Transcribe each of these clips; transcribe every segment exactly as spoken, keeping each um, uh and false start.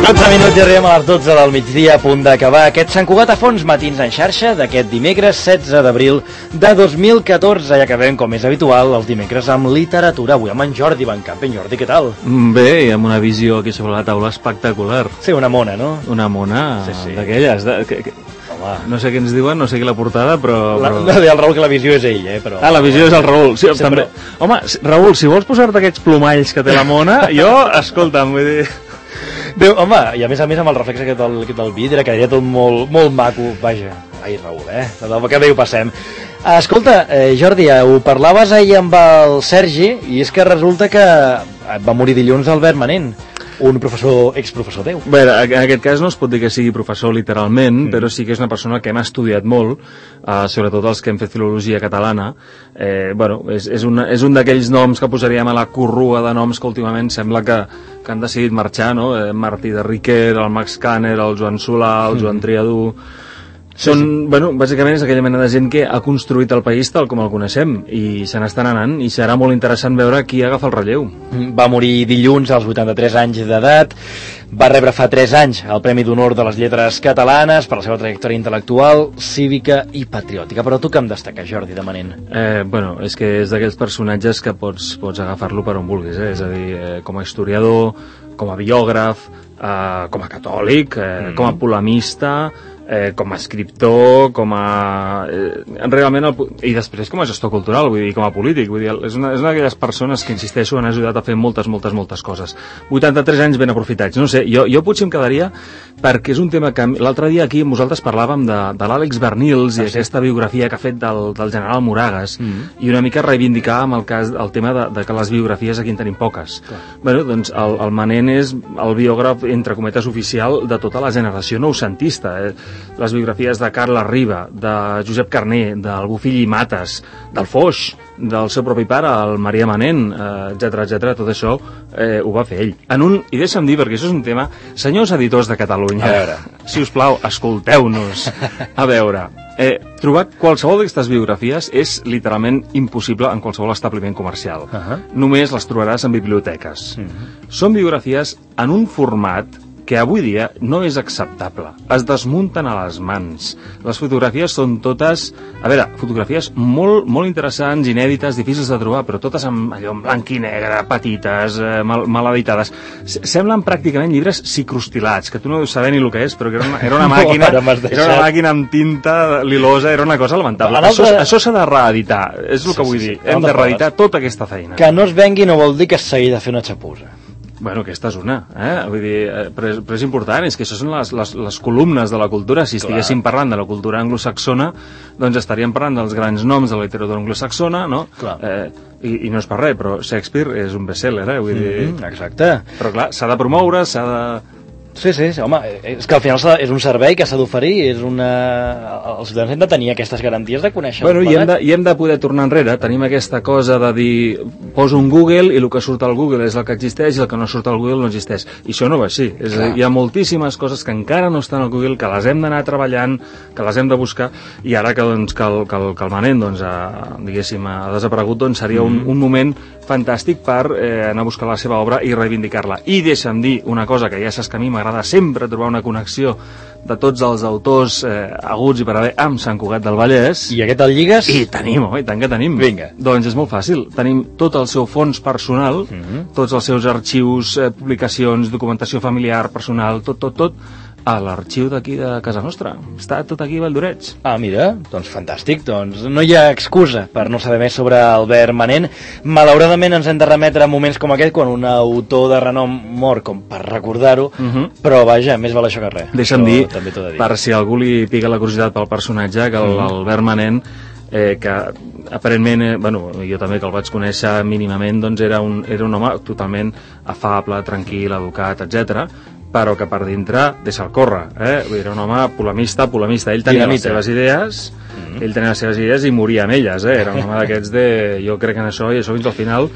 dotze minuts i arribem a les dotze del migdia, a punt d'acabar aquest Sant Cugat a fons matins en xarxa d'aquest dimecres setze d'abril de dos mil catorze. Ja acabem, com és habitual, els dimecres amb literatura. Avui amb en Jordi Bancamp. En Jordi, què tal? Bé, i amb una visió aquí sobre la taula espectacular. Sí, una mona, no? Una mona sí, sí. d'aquelles. De, que, que... No sé què ens diuen, no sé qui la portada, però... La, però... No, el Raül que la visió és ell, eh? Però... Ah, la visió és el Raül. Sí, sí, també... però... Home, Raül, si vols posar-te aquests plomalls que té la mona, jo, escolta'm, vull dir... Déu, home, i a més a més amb el reflex aquest del, aquest del vidre, quedaria tot molt, molt maco, vaja. Ai, Raül, eh? Que bé ho passem. Escolta, eh, Jordi, ho parlaves ahir amb el Sergi, i és que resulta que va morir dilluns Albert Manent, un professor, exprofessor teu. Bé, en aquest cas no es pot dir que sigui professor literalment, mm. però sí que és una persona que hem estudiat molt, eh, sobretot els que hem fet filologia catalana. Eh, bueno, és, és, una, és un d'aquells noms que posaríem a la corrua de noms que últimament sembla que, que han decidit marxar, no? Eh, Martí de Riquer, el Max Kanner, el Joan Solà, el Joan Triadú... Són, sí, sí. Bueno, bàsicament és aquella mena de gent que ha construït el país tal com el coneixem i se n'estan anant i serà molt interessant veure qui agafa el relleu. Va morir dilluns als vuitanta-tres anys d'edat, va rebre fa tres anys el Premi d'Honor de les Lletres Catalanes per la seva trajectòria intel·lectual, cívica i patriòtica. Però tu què em destaques, Jordi, de Manent? Eh, bueno, és que és d'aquells personatges que pots, pots agafar-lo per on vulguis, eh? És a dir, eh, com a historiador, com a biògraf, eh, com a catòlic, eh, mm. com a polemista... Eh, com a escriptor, com a... Eh, realment, el, i després com a gestor cultural, vull dir, com a polític, vull dir, és una, és una d'aquelles persones que, insisteixo, han ajudat a fer moltes, moltes, moltes coses. vuitanta-tres anys ben aprofitats. No sé, jo, jo potser em quedaria perquè és un tema que l'altre dia aquí nosaltres parlàvem de, de l'Àlex Bernils ah, i sí? aquesta biografia que ha fet del, del general Moragas mm. i una mica reivindicàvem el, cas, el tema de, de que les biografies aquí en tenim poques. Clar. Bueno, doncs el, el Manent és el biògraf, entre cometes, oficial de tota la generació noucentista, eh? Les biografies de Carles Riba, de Josep Carner, del Bofill i Mates, del Foix, del seu propi pare, el Marià Manent, etcètera, etcètera, tot això eh, ho va fer ell. En un, i deixa'm dir, perquè això és un tema, senyors editors de Catalunya, a veure, si us plau, escolteu-nos. A veure, eh, trobar qualsevol d'aquestes biografies és literalment impossible en qualsevol establiment comercial. Uh -huh. Només les trobaràs en biblioteques. Uh -huh. Són biografies en un format que avui dia no és acceptable. Es desmunten a les mans. Les fotografies són totes, a veure, fotografies molt, molt interessants, inèdites, difícils de trobar, però totes amb allò en blanc i negre, petites, eh, mal, mal editades. Semblen pràcticament llibres psicrostilats, que tu no deus saber ni el que és, però que era una, era una màquina, no, era una màquina amb tinta lilosa, era una cosa lamentable. Altre... Això, això s'ha de reeditar, és el sí, que vull sí, dir. Sí. Hem de reeditar tota aquesta feina. Que no es vengui no vol dir que s'hagi de fer una xapussa. Bueno, aquesta és una, eh? Vull dir, però, és, però és important, és que això són les, les, les columnes de la cultura. Si estiguéssim Clar. parlant de la cultura anglosaxona, doncs estaríem parlant dels grans noms de la literatura anglosaxona, no? Eh, i, I no és per res, però Shakespeare és un best-seller, eh? Vull dir... Mm, exacte. Però clar, s'ha de promoure, s'ha de... Sí, sí, sí, home, és que al final és un servei que s'ha d'oferir, és una... Els ciutadans hem de tenir aquestes garanties de conèixer. Bueno, i hem de, i hem de poder tornar enrere. Tenim aquesta cosa de dir, poso un Google i el que surt al Google és el que existeix i el que no surt al Google no existeix. I això no va així. És a dir, hi ha moltíssimes coses que encara no estan al Google, que les hem d'anar treballant, que les hem de buscar, i ara que, doncs, que, el, que, el, que el Manent doncs, ha, diguéssim, ha desaparegut, doncs seria un, un moment fantàstic per eh, anar a buscar la seva obra i reivindicar-la. I deixa'm dir una cosa que ja saps que a mi m'agrada sempre trobar una connexió de tots els autors eh, aguts i per haver amb Sant Cugat del Vallès. I aquest el lligues? I tenim, oi, tant que tenim. Vinga. Doncs és molt fàcil. Tenim tot el seu fons personal, uh -huh. tots els seus arxius, eh, publicacions, documentació familiar, personal, tot, tot, tot, a l'arxiu d'aquí de casa nostra. Està tot aquí a Valldoreix. Ah, mira, doncs fantàstic. Doncs no hi ha excusa per no saber més sobre Albert Manent. Malauradament ens hem de remetre a moments com aquest, quan un autor de renom mor, com per recordar-ho, uh -huh. però vaja, més val això que res. Deixa'm dir, dir, per si algú li pica la curiositat pel personatge, que l'Albert Manent, eh, que aparentment, eh, bueno, jo també que el vaig conèixer mínimament, doncs era un, era un home totalment afable, tranquil, educat, etcètera, però que per dintre deixa'l córrer, eh? Era un home polemista, polemista. Ell tenia les seves idees, mm-hmm. ell tenia les seves idees i moria amb elles, eh? Era un home d'aquests de... Jo crec en això, i això fins al final,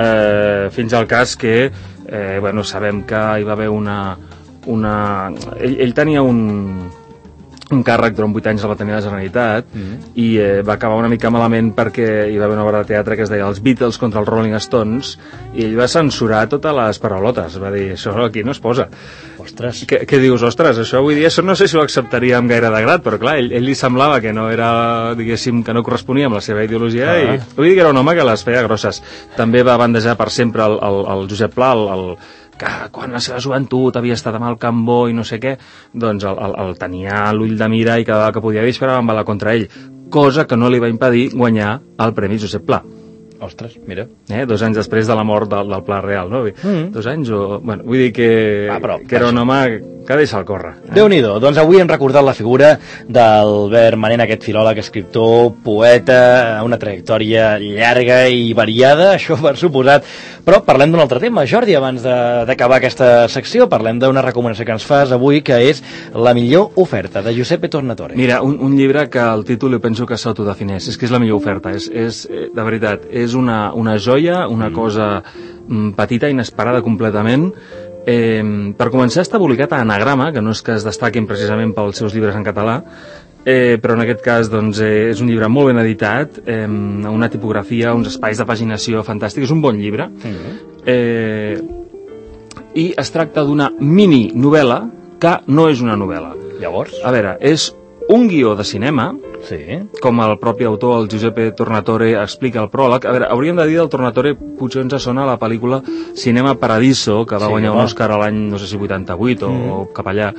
eh, fins al cas que, eh, bueno, sabem que hi va haver una... una... Ell, ell tenia un... un càrrec durant vuit anys el va tenir la Generalitat Mm. i eh, va acabar una mica malament perquè hi va haver una obra de teatre que es deia Els Beatles contra els Rolling Stones i ell va censurar totes les paraulotes, va dir, això aquí no es posa. Ostres. Què, què dius, ostres, això avui dia això no sé si ho acceptaria amb gaire de grat, però clar, ell, ell li semblava que no era, diguéssim, que no corresponia amb la seva ideologia Ah. i vull dir que era un home que les feia grosses. També va bandejar per sempre el, el, el Josep Pla, el, el que quan la seva joventut havia estat amb el Cambó i no sé què, doncs el, el, el tenia a l'ull de mira i cada vegada que podia disparar va embalar contra ell, cosa que no li va impedir guanyar el Premi Josep Pla. Ostres, mira. Eh? Dos anys després de la mort del, del Pla Real, no? Mm. Dos anys o... Bueno, vull dir que, Ah, però, que era un home que deixa el córrer. Eh? Déu-n'hi-do, doncs avui hem recordat la figura d'Albert Manent, aquest filòleg, escriptor, poeta, una trajectòria llarga i variada, això per suposat. Però parlem d'un altre tema, Jordi, abans de- d'acabar aquesta secció, parlem d'una recomanació que ens fas avui, que és La millor oferta, de Giuseppe Tornatore. Mira, un, un llibre que el títol jo penso que s'autodefineix, és que és la millor oferta, és, és eh, de veritat, és una, una joia, una mm. cosa mm, petita, inesperada completament. Eh, per començar està publicat a Anagrama, que no és que es destaquin precisament pels seus llibres en català, eh, però en aquest cas doncs, eh, és un llibre molt ben editat, eh, una tipografia, uns espais de paginació fantàstics, és un bon llibre. Mm. Eh, i es tracta d'una mini novel·la que no és una novel·la. Llavors? A veure, és un guió de cinema, Sí. com el propi autor, el Giuseppe Tornatore, explica el pròleg. A veure, hauríem de dir del Tornatore, potser ens sona la pel·lícula Cinema Paradiso, que va Sí, guanyar un home. Òscar a l'any, no sé si vuitanta-vuit o, Mm. o cap allà.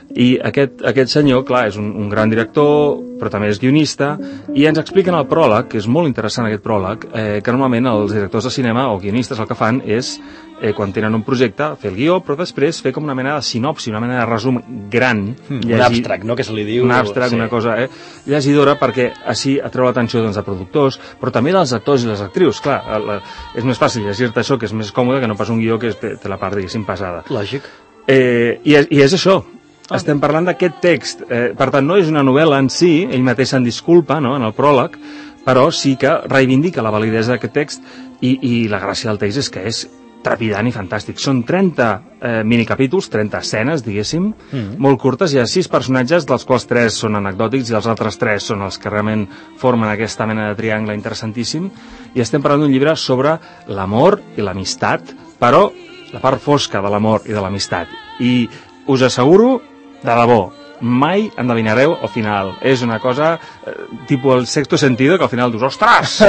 I aquest, aquest senyor, clar, és un, un gran director, però també és guionista, i ens expliquen el pròleg, que és molt interessant aquest pròleg, eh, que normalment els directors de cinema o guionistes el que fan és, eh, quan tenen un projecte, fer el guió, però després fer com una mena de sinopsi, una mena de resum gran. Mm, un abstract, no?, que se li diu. Un abstract, sí. una cosa eh, llegidora, perquè així atreu l'atenció doncs, de productors, però també dels actors i les actrius. Clar, la, és més fàcil llegir-te això, que és més còmode, que no pas un guió que és, té, té la part, diguéssim, pesada. Lògic. Eh, i, és, I és això. Ah. Estem parlant d'aquest text. Eh, per tant, no és una novel·la en si, ell mateix se'n disculpa, no?, en el pròleg, però sí que reivindica la validesa d'aquest text i, i la gràcia del text és que és trepidant i fantàstic. Són trenta eh, minicapítols, trenta escenes, diguéssim, mm. molt curtes. Hi ha sis personatges, dels quals tres són anecdòtics i els altres tres són els que realment formen aquesta mena de triangle interessantíssim. I estem parlant d'un llibre sobre l'amor i l'amistat, però la part fosca de l'amor i de l'amistat. I us asseguro, de debò, mai endevinareu al final. És una cosa eh, tipus el sexto sentido, que al final dius, ostres!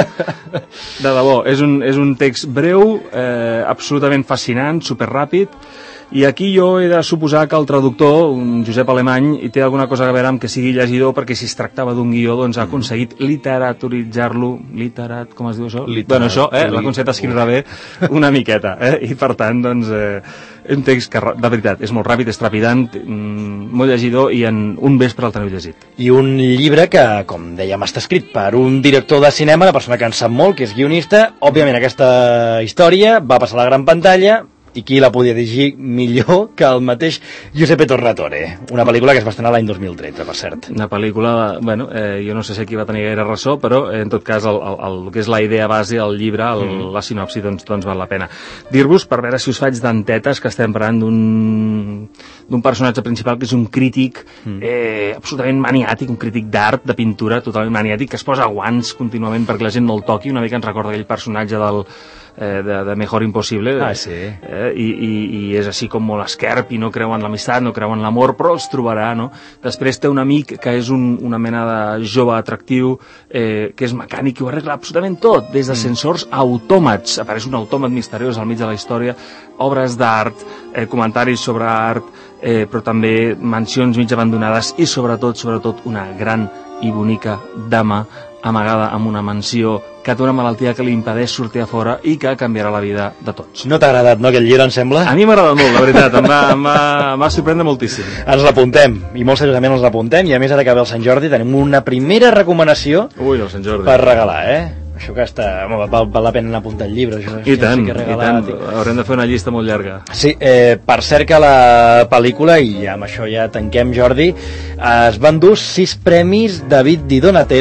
De debò, és un, és un text breu, eh, absolutament fascinant, superràpid, i aquí jo he de suposar que el traductor, un Josep Alemany, hi té alguna cosa a veure amb que sigui llegidor, perquè si es tractava d'un guió, doncs ha aconseguit literaturitzar-lo, literat, com es diu això? Literat, Bueno, això, eh, l'ha aconseguit escriure bé una miqueta, eh? I per tant, doncs, eh, un text que, de veritat, és molt ràpid, és trepidant, mm, molt llegidor, i en un vespre el teniu llegit. I un llibre que, com dèiem, està escrit per un director de cinema, una persona que en sap molt, que és guionista. Òbviament aquesta història va passar a la gran pantalla, i qui la podia dirigir millor que el mateix Giuseppe Tornatore, una pel·lícula que es va estrenar l'any dos mil tretze, per cert. Una pel·lícula, bueno, eh, jo no sé si aquí va tenir gaire ressò, però eh, en tot cas el, el, el, el que és la idea base, el llibre, el, mm. la sinopsi, doncs, doncs val la pena. Dir-vos, per veure si us faig d'entetes, que estem parlant d'un d'un personatge principal que és un crític mm. eh, absolutament maniàtic, un crític d'art, de pintura, totalment maniàtic, que es posa guants contínuament perquè la gent no el toqui. Una mica ens recorda aquell personatge del Eh, de, de Mejor Impossible, ah, sí. eh, i, i, i és així com molt esquerp i no creu en l'amistat, no creu en l'amor, però els trobarà, no? Després té un amic que és un, una mena de jove atractiu, eh, que és mecànic i ho arregla absolutament tot, des de sensors a autòmats. Apareix un autòmat misteriós al mig de la història, obres d'art, eh, comentaris sobre art, eh, però també mansions mig abandonades i sobretot, sobretot una gran i bonica dama amagada en una mansió que té una malaltia que li impedeix sortir a fora i que canviarà la vida de tots. No t'ha agradat, no, aquest llibre, em sembla? A mi m'ha agradat molt, la veritat, em va, em va, em va sorprendre moltíssim. Ens l'apuntem, i molt seriosament ens l'apuntem, i a més ara que ve el Sant Jordi tenim una primera recomanació Ui, el Sant Jordi. per regalar, eh? Això que està... Home, val, val la pena anar apuntant llibres. Això, I tant, sí que i tant. Haurem de fer una llista molt llarga. Sí, eh, per cert que la pel·lícula, i amb això ja tanquem, Jordi, es van dur sis premis David Di Donatello,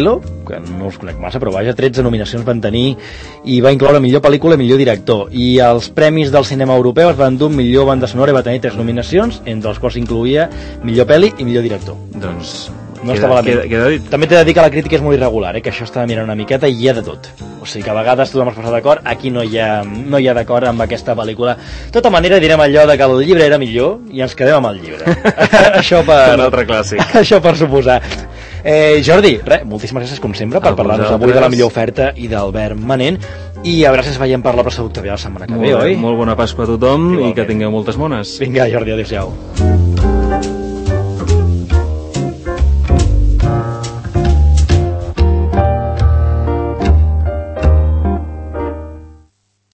que no els conec massa, però vaja, tretze nominacions van tenir i va incloure millor pel·lícula i millor director. I els premis del cinema europeu es van dur millor banda sonora i va tenir tres nominacions, entre els quals incloïa millor pel·li i millor director. Doncs no queda, estava malament. queda, queda dit. També t'he de dir que la crítica és molt irregular, eh? Que això estava mirant una miqueta i hi ha de tot. O sigui que a vegades tothom es posa d'acord, aquí no hi ha, no hi ha d'acord amb aquesta pel·lícula. De tota manera direm allò de que el llibre era millor i ens quedem amb el llibre. Això per... Un altre clàssic. Això per suposar. Eh, Jordi, res, moltíssimes gràcies com sempre per parlar-nos avui de la millor oferta i d'Albert Manent, i a veure si ens veiem per l'obra seductòria la setmana que ve, oi? Molt bona Pasqua a tothom. Igualment. I que tingueu moltes mones. Vinga, Jordi, adéu-siau.